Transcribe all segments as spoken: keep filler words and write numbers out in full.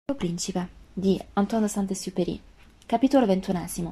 Principe di Antoine de Saint-Exupéry, capitolo ventunesimo.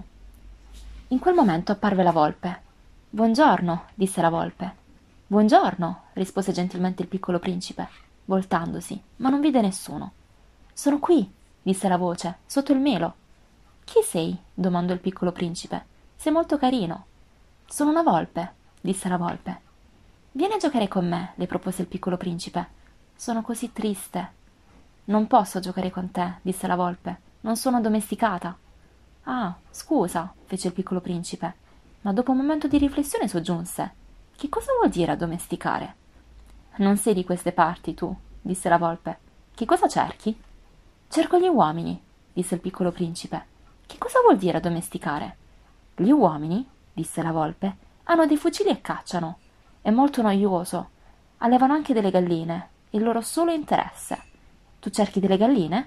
In quel momento apparve la volpe. Buongiorno, disse la volpe. Buongiorno, rispose gentilmente il piccolo principe, voltandosi, ma non vide nessuno. Sono qui, disse la voce, sotto il melo. Chi sei? Domandò il piccolo principe. Sei molto carino. Sono una volpe, disse la volpe. Vieni a giocare con me, le propose il piccolo principe. Sono così triste. Non posso giocare con te, disse la volpe. Non sono addomesticata. Ah, scusa, fece il piccolo principe, ma dopo un momento di riflessione soggiunse. Che cosa vuol dire addomesticare? Non sei di queste parti, tu, disse la volpe. Che cosa cerchi? Cerco gli uomini, disse il piccolo principe. Che cosa vuol dire addomesticare? Gli uomini, disse la volpe, hanno dei fucili e cacciano. È molto noioso. Allevano anche delle galline, il loro solo interesse. Tu cerchi delle galline?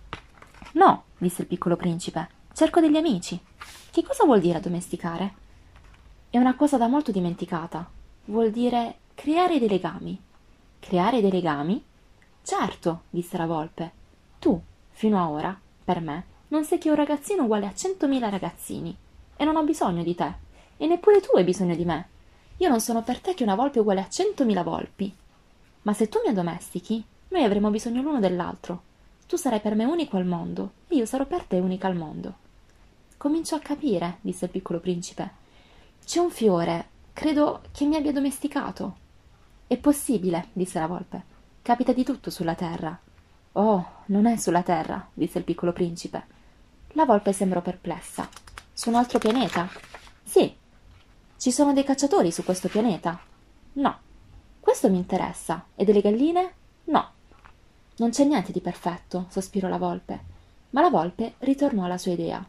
No, disse il piccolo principe, cerco degli amici. Che cosa vuol dire addomesticare? È una cosa da molto dimenticata. Vuol dire creare dei legami. Creare dei legami? Certo, disse la volpe. Tu, fino a ora, per me, non sei che un ragazzino uguale a centomila ragazzini. E non ho bisogno di te. E neppure tu hai bisogno di me. Io non sono per te che una volpe uguale a centomila volpi. Ma se tu mi addomestichi, noi avremo bisogno l'uno dell'altro. Tu sarai per me unico al mondo, e io sarò per te unica al mondo. Comincio a capire, disse il piccolo principe. C'è un fiore, credo che mi abbia domesticato. È possibile, disse la volpe. Capita di tutto sulla terra. Oh, non è sulla terra, disse il piccolo principe. La volpe sembrò perplessa. Su un altro pianeta? Sì. Ci sono dei cacciatori su questo pianeta? No. Questo mi interessa. E delle galline? No. Non c'è niente di perfetto, sospirò la volpe, ma la volpe ritornò alla sua idea.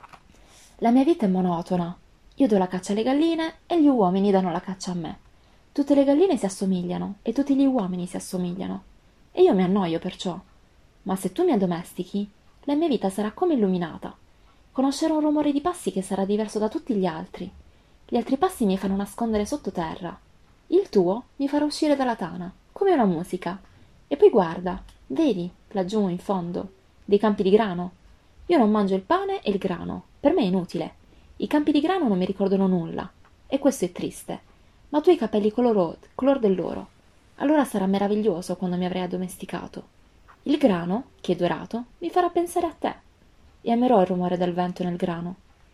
La mia vita è monotona. Io do la caccia alle galline e gli uomini danno la caccia a me. Tutte le galline si assomigliano e tutti gli uomini si assomigliano. E io mi annoio perciò. Ma se tu mi addomestichi, la mia vita sarà come illuminata. Conoscerò un rumore di passi che sarà diverso da tutti gli altri. Gli altri passi mi fanno nascondere sottoterra. Il tuo mi farà uscire dalla tana, come una musica. E poi guarda, vedi, laggiù in fondo, dei campi di grano. Io non mangio il pane e il grano, per me è inutile. I campi di grano non mi ricordano nulla, e questo è triste. Ma tu hai i capelli color, color dell'oro. Allora sarà meraviglioso quando mi avrai addomesticato. Il grano, che è dorato, mi farà pensare a te, e amerò il rumore del vento nel grano.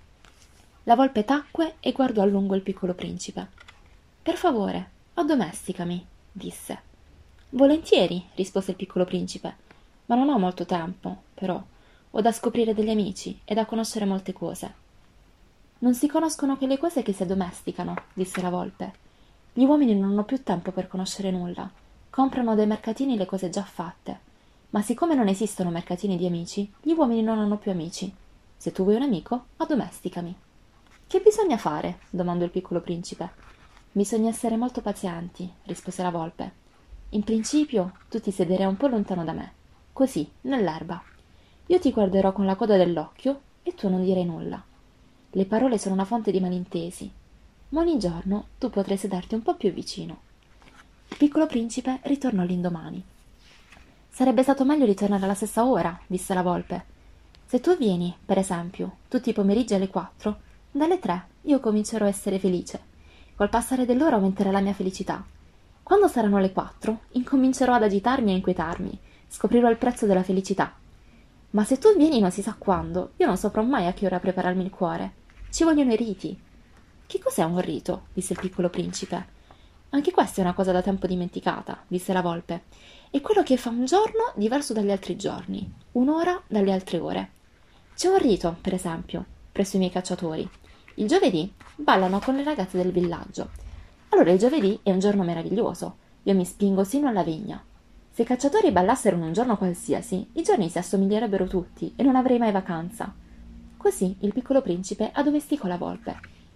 La volpe tacque e guardò a lungo il piccolo principe. Per favore, addomesticami, disse. Volentieri, rispose il piccolo principe, ma non ho molto tempo, però. Ho da scoprire degli amici e da conoscere molte cose. Non si conoscono che le cose che si addomesticano, disse la volpe. Gli uomini non hanno più tempo per conoscere nulla. Comprano dai mercatini le cose già fatte. Ma siccome non esistono mercatini di amici, gli uomini non hanno più amici. Se tu vuoi un amico, addomesticami. Che bisogna fare? Domandò il piccolo principe. Bisogna essere molto pazienti, rispose la volpe. In principio tu ti sederai un po' lontano da me, così, nell'erba. Io ti guarderò con la coda dell'occhio e tu non dirai nulla. Le parole sono una fonte di malintesi, ma ogni giorno tu potrai sederti un po' più vicino. Il piccolo principe ritornò l'indomani. Sarebbe stato meglio ritornare alla stessa ora, disse la volpe. Se tu vieni, per esempio, tutti i pomeriggi alle quattro, dalle tre io comincerò a essere felice. Col passare dell'ora aumenterà la mia felicità. Quando saranno le quattro, incomincerò ad agitarmi e a inquietarmi. Scoprirò il prezzo della felicità. Ma se tu vieni non si sa quando, io non saprò mai a che ora prepararmi il cuore. Ci vogliono i riti. Che cos'è un rito? Disse il piccolo principe. Anche questa è una cosa da tempo dimenticata, disse la volpe. È quello che fa un giorno diverso dagli altri giorni, un'ora dalle altre ore. C'è un rito, per esempio, presso i miei cacciatori. Il giovedì ballano con le ragazze del villaggio. Allora il giovedì è un giorno meraviglioso. Io mi spingo sino alla vigna. Se i cacciatori ballassero in un giorno qualsiasi, i giorni si assomiglierebbero tutti e non avrei mai vacanza. Così il piccolo principe addomesticò la volpe.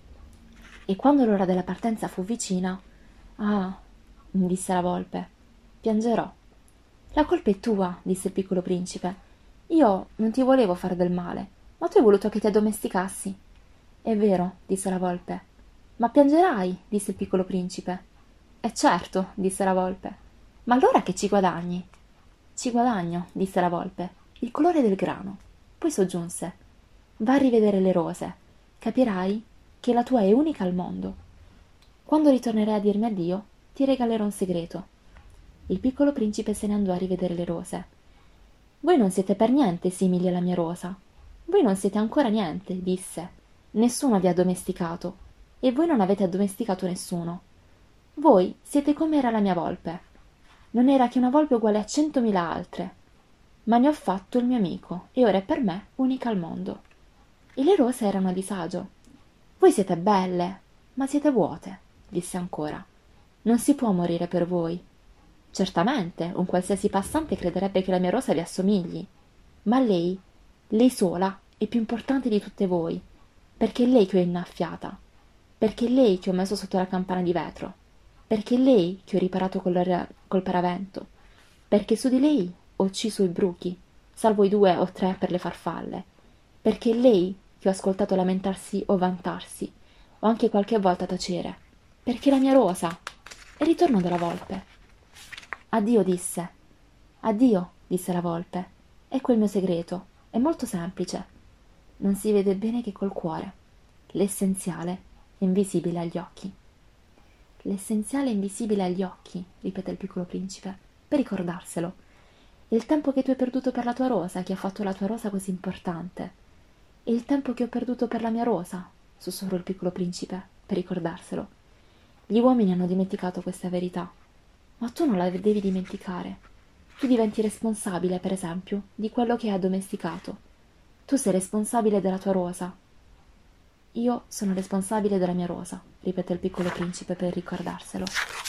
E quando l'ora della partenza fu vicina, ah, disse la volpe, piangerò. La colpa è tua, disse il piccolo principe. Io non ti volevo fare del male, ma tu hai voluto che ti addomesticassi. È vero, disse la volpe. Ma piangerai, disse il piccolo principe. E certo, disse la volpe. Ma allora che ci guadagni? Ci guadagno, disse la volpe, il colore del grano. Poi soggiunse: va a rivedere le rose, capirai che la tua è unica al mondo. Quando ritornerai a dirmi addio, ti regalerò un segreto. Il piccolo principe se ne andò a rivedere le rose. Voi non siete per niente simili alla mia rosa. Voi non siete ancora niente, disse. Nessuno vi ha addomesticato, e voi non avete addomesticato nessuno. Voi siete come era la mia volpe. Non era che una volpe uguale a centomila altre, ma ne ho fatto il mio amico, e ora è per me unica al mondo. E le rose erano a disagio. Voi siete belle, ma siete vuote, disse ancora. Non si può morire per voi. Certamente, un qualsiasi passante crederebbe che la mia rosa vi assomigli, ma lei, lei sola, è più importante di tutte voi, perché è lei che ho innaffiata, perché è lei che ho messo sotto la campana di vetro, perché è lei che ho riparato col, col paravento, perché su di lei ho ucciso i bruchi, salvo i due o tre per le farfalle, perché è lei che ho ascoltato lamentarsi o vantarsi, o anche qualche volta tacere, perché la mia rosa. E ritornò dalla volpe. Addio, disse. Addio, disse la volpe. Ecco il mio segreto. È molto semplice. Non si vede bene che col cuore. L'essenziale è invisibile agli occhi. L'essenziale è invisibile agli occhi, ripeté il piccolo principe, per ricordarselo. È il tempo che tu hai perduto per la tua rosa che ha fatto la tua rosa così importante. È il tempo che ho perduto per la mia rosa, sussurrò il piccolo principe, per ricordarselo. Gli uomini hanno dimenticato questa verità. Ma tu non la devi dimenticare. Tu diventi responsabile, per esempio, di quello che hai addomesticato. Tu sei responsabile della tua rosa. Io sono responsabile della mia rosa, ripeté il piccolo principe per ricordarselo.